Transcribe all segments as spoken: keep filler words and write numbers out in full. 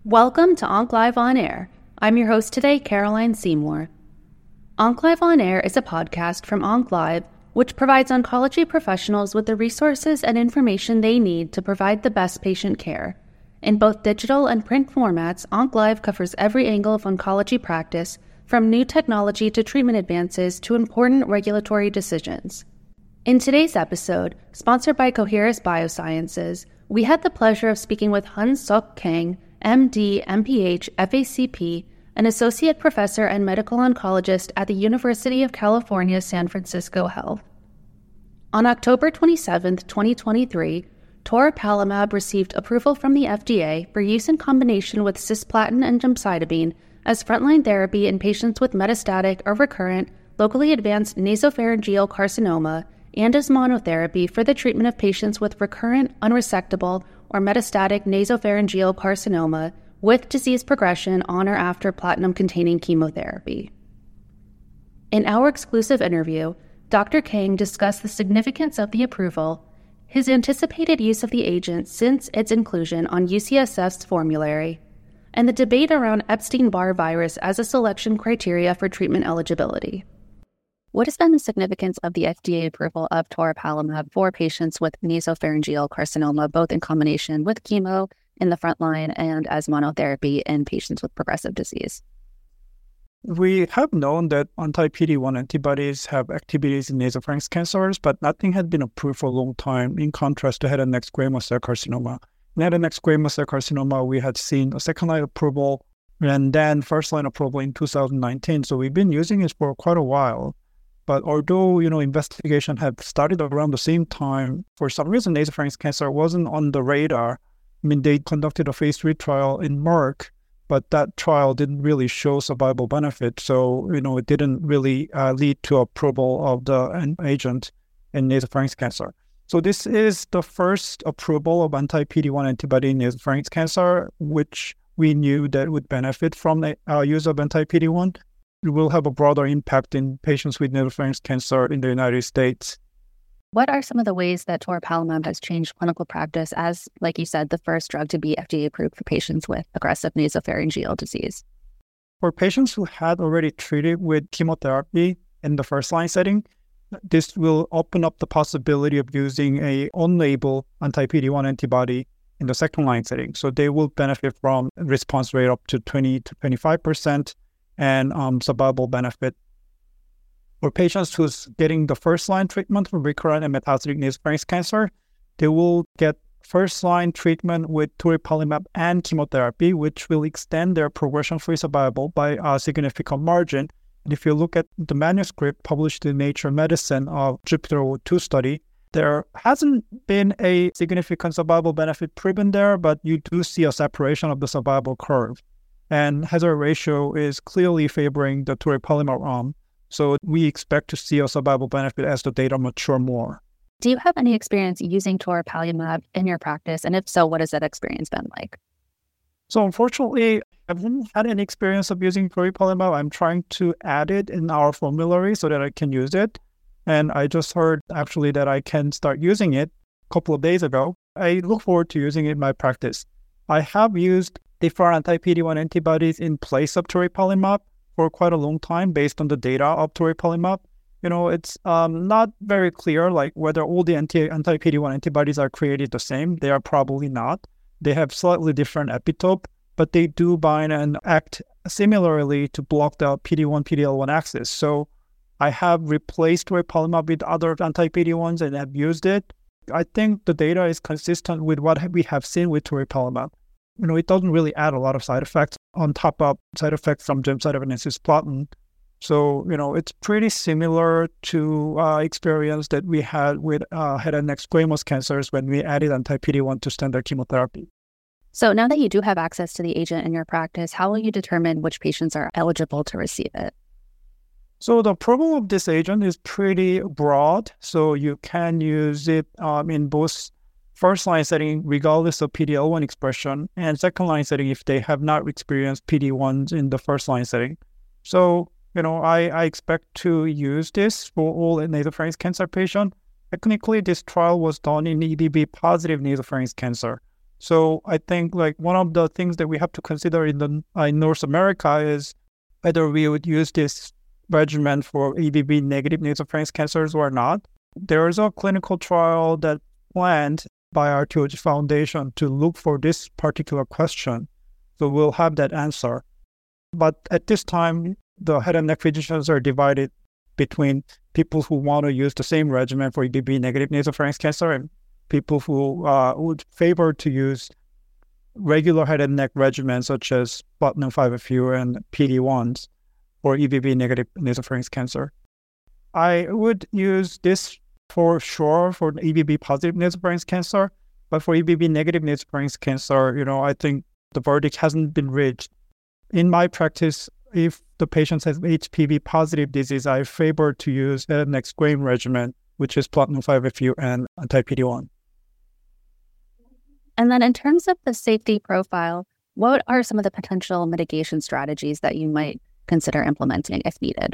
Welcome to OncLive On Air. I'm your host today, Caroline Seymour. OncLive On Air is a podcast from OncLive, which provides oncology professionals with the resources and information they need to provide the best patient care. In both digital and print formats, OncLive covers every angle of oncology practice, from new technology to treatment advances to important regulatory decisions. In today's episode, sponsored by Coherus Biosciences, we had the pleasure of speaking with Hun Suk Kang, M D, M P H, F A C P, an associate professor and medical oncologist at the University of California, San Francisco Health. On October twenty-seventh, twenty twenty-three, toripalimab received approval from the F D A for use in combination with cisplatin and gemcitabine as frontline therapy in patients with metastatic or recurrent, locally advanced nasopharyngeal carcinoma and as monotherapy for the treatment of patients with recurrent, unresectable, or metastatic nasopharyngeal carcinoma with disease progression on or after platinum-containing chemotherapy. In our exclusive interview, Doctor Kang discussed the significance of the approval, his anticipated use of the agent since its inclusion on U C S F's formulary, and the debate around Epstein-Barr virus as a selection criteria for treatment eligibility. What has been the significance of the F D A approval of toripalimab for patients with nasopharyngeal carcinoma, both in combination with chemo in the frontline and as monotherapy in patients with progressive disease? We have known that anti-P D one antibodies have activities in nasopharynx cancers, but nothing had been approved for a long time, in contrast to head and neck squamous cell carcinoma. In head and neck squamous cell carcinoma, we had seen a second-line approval and then first-line approval in two thousand nineteen, so we've been using it for quite a while. But although, you know, investigation had started around the same time, for some reason, nasopharynx cancer wasn't on the radar. I mean, they conducted a phase three trial in Merck, but that trial didn't really show survival benefit. So, you know, it didn't really uh, lead to approval of the agent in nasopharynx cancer. So this is the first approval of anti-P D one antibody in nasopharynx cancer, which we knew that would benefit from the uh, use of anti-P D one. It will have a broader impact in patients with nasopharynx cancer in the United States. What are some of the ways that toripalimab has changed clinical practice as, like you said, the first drug to be F D A approved for patients with aggressive nasopharyngeal disease? For patients who had already treated with chemotherapy in the first-line setting, this will open up the possibility of using a on-label anti-P D one antibody in the second-line setting. So they will benefit from response rate up to twenty to twenty-five percent and um, survival benefit. For patients who's getting the first-line treatment for recurrent and metastatic nasopharynx cancer, they will get first-line treatment with toripalimab and chemotherapy, which will extend their progression-free survival by a significant margin. And if you look at the manuscript published in Nature Medicine of JUPITER two study, there hasn't been a significant survival benefit proven there, but you do see a separation of the survival curve. And hazard ratio is clearly favoring the toripalimab arm. So we expect to see a survival benefit as the data mature more. Do you have any experience using toripalimab in your practice? And if so, what has that experience been like? So unfortunately, I haven't had any experience of using toripalimab. I'm trying to add it in our formulary so that I can use it. And I just heard actually that I can start using it a couple of days ago. I look forward to using it in my practice. I have used different anti-P D one antibodies in place of toripalimab for quite a long time based on the data of toripalimab. You know, it's um, not very clear like whether all the anti- anti-P D one antibodies are created the same. They are probably not. They have slightly different epitope, but they do bind and act similarly to block the P D one P D L one axis. So I have replaced toripalimab with other anti-P D ones and have used it. I think the data is consistent with what we have seen with toripalimab. You know, it doesn't really add a lot of side effects on top of side effects from gemcitabine and cisplatin. So, you know, it's pretty similar to uh, experience that we had with uh, head and neck squamous cancers when we added anti-P D one to standard chemotherapy. So now that you do have access to the agent in your practice, how will you determine which patients are eligible to receive it? So the approval of this agent is pretty broad. So you can use it um, in both first-line setting, regardless of P D L one expression, and second-line setting if they have not experienced P D ones in the first-line setting. So, you know, I, I expect to use this for all nasopharynx cancer patients. Technically, this trial was done in E B V positive nasopharynx cancer. So I think like one of the things that we have to consider in the uh, in North America is whether we would use this regimen for E B V negative nasopharynx cancers or not. There is a clinical trial that planned by R T O G Foundation to look for this particular question. So we'll have that answer. But at this time, the head and neck physicians are divided between people who want to use the same regimen for E B V negative nasopharynx cancer and people who uh, would favor to use regular head and neck regimens such as platinum five F U and P D ones for E B V negative nasopharynx cancer. I would use this for sure for E B V positive nasopharynx cancer, but for E B V negative nasopharynx cancer, you know, I think the verdict hasn't been reached. In my practice, if the patient has H P V positive disease, I favor to use head and neck squamous regimen, which is platinum five F U and anti-P D one. And then in terms of the safety profile, what are some of the potential mitigation strategies that you might consider implementing if needed?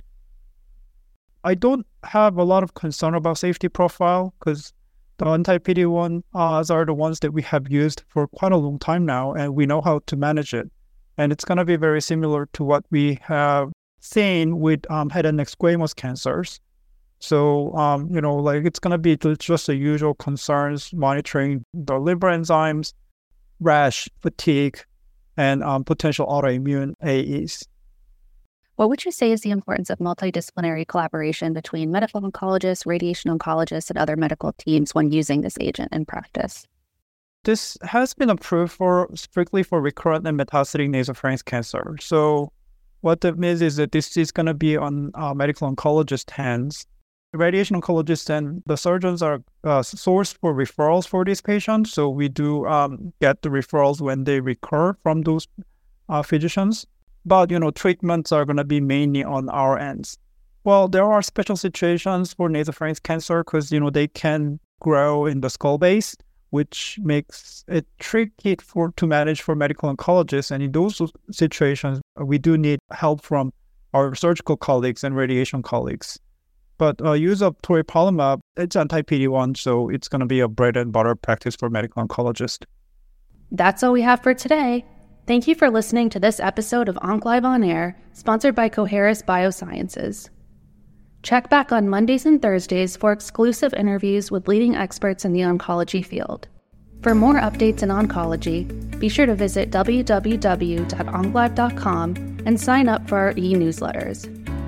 I don't have a lot of concern about safety profile because the anti-P D one uh, are the ones that we have used for quite a long time now, and we know how to manage it. And it's going to be very similar to what we have seen with um, head and neck squamous cancers. So, um, you know, like it's going to be just the usual concerns, monitoring the liver enzymes, rash, fatigue, and um, potential autoimmune A Es. What would you say is the importance of multidisciplinary collaboration between medical oncologists, radiation oncologists, and other medical teams when using this agent in practice? This has been approved for strictly for recurrent and metastatic nasopharynx cancer. So what that means is that this is going to be on uh, medical oncologist hands. The radiation oncologists and the surgeons are uh, sourced for referrals for these patients. So we do um, get the referrals when they recur from those uh, physicians. But, you know, treatments are going to be mainly on our ends. Well, there are special situations for nasopharynx cancer because, you know, they can grow in the skull base, which makes it tricky for to manage for medical oncologists. And in those situations, we do need help from our surgical colleagues and radiation colleagues. But uh, use of toripalimab, it's anti-P D one, so it's going to be a bread and butter practice for medical oncologists. That's all we have for today. Thank you for listening to this episode of OncLive On Air, sponsored by Coherus Biosciences. Check back on Mondays and Thursdays for exclusive interviews with leading experts in the oncology field. For more updates in oncology, be sure to visit w w w dot onclive dot com and sign up for our e-newsletters.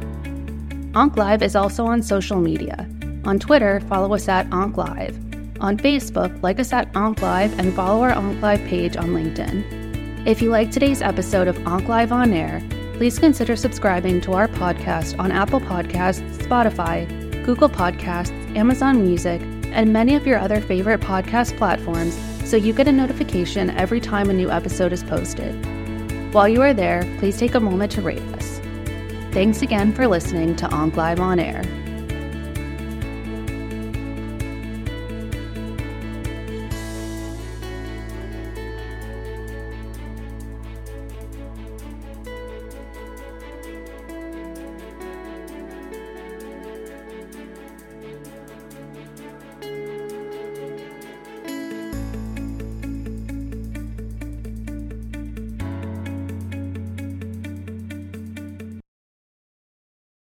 OncLive is also on social media. On Twitter, follow us at OncLive. On Facebook, like us at OncLive and follow our OncLive page on LinkedIn. If you like today's episode of OncLive On Air, please consider subscribing to our podcast on Apple Podcasts, Spotify, Google Podcasts, Amazon Music, and many of your other favorite podcast platforms so you get a notification every time a new episode is posted. While you are there, please take a moment to rate us. Thanks again for listening to OncLive On Air.